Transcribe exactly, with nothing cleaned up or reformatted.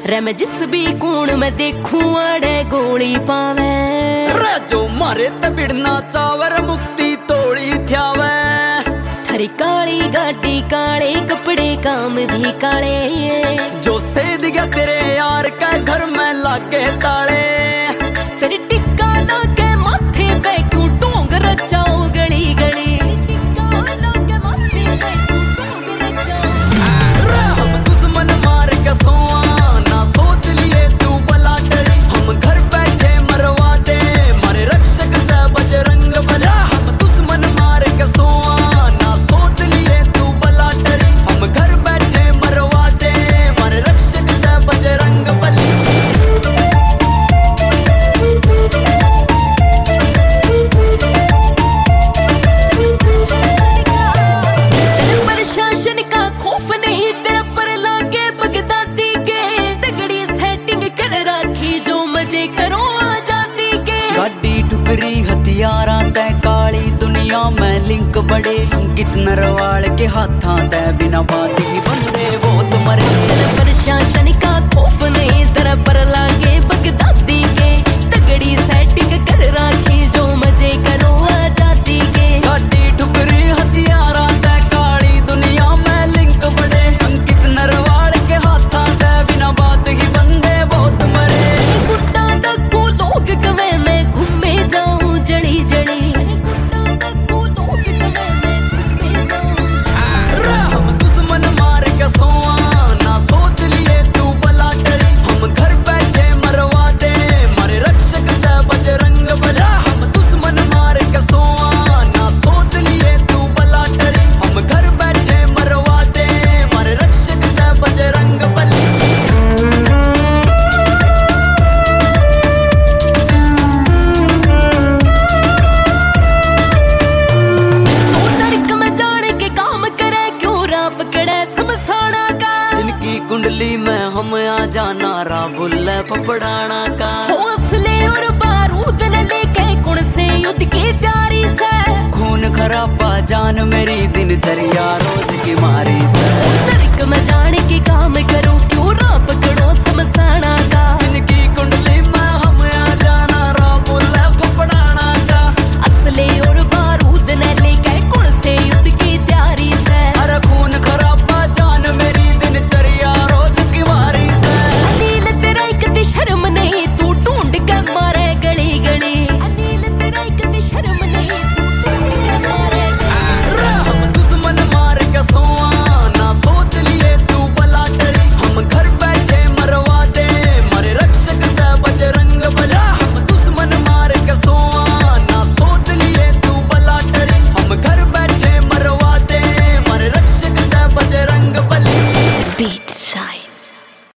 रे मैं जिस भी कूण में देखूं अड़े गोली पावे रे जो मारे ते बिड़ना चावर मुक्ति तोड़ी थ्यावे थारी काली गाड़ी काले कपड़े काम भी काले जो सेद गया तेरे यार का घर में लागे ताले फिर टिक्का लागे माथे पे क्यों टोंग रचाओ गली गली टिक्का लागे माथे पे क्यों टोंग रचाओ रे हम दुश्मन मार के सोआ ना सोच लिए तू बला टली हम घर बैठे मरवा दे मारे रक्षक से बजरंग बली हम दुश्मन मार के सोआ ना सोच लिए तू बला टली हम घर बैठे मरवा दे मारे रक्षक से बजरंग बली प्रशासन का खौफ नहीं तेरा पर लागे बगदादी के तगड़ी सेटिंग कर राखी जो मजे करो आजादी के गाड़ी टुकरी हथियारा तय काली दुनिया में लिंक बड़े हम कितना रवाड़ के हाथा तय बिना बात ही बंदे बहुत मरे प्रशासन का खौफ नहीं तेरा पर लागे बगदादी के तगड़ी सेटिंग कर राखी जो मजे करो आजादी के गाड़ी टुकरी हथियारा तय काली दुनिया में लिंक बड़े हम कितना रवाड़ के हाथा तय बिना बात ही बंदे बहुत मरे गुड्डा डक्कू लोग गवे मैं घूमे जाऊं जड़ी जड़ी गुड्डा डक्कू लोग गवे मैं घूमे जाऊं रे हम दुश्मन मार के सोआ ना सोच लिए तू बला टली हम घर बैठे मरवा दे मारे रक्षक से बजरंग बली हम दुश्मन मार के सोआ ना सोच लिए तू बला टली हम घर बैठे मरवा दे मारे रक्षक से बजरंग बली नरक में जाने के काम करे क्यों राप कड़े समसाना का जिनकी कुंडली में हम आ जाना रा बुल्ले पपड़ाना का हौसले और बारूद न लेके कौन से युद्ध की तैयारी से खून खराबा जान मेरी दिनचर्या रोज की मारी से नरक में जाने के काम करो क्यों राप कड़ो समसाना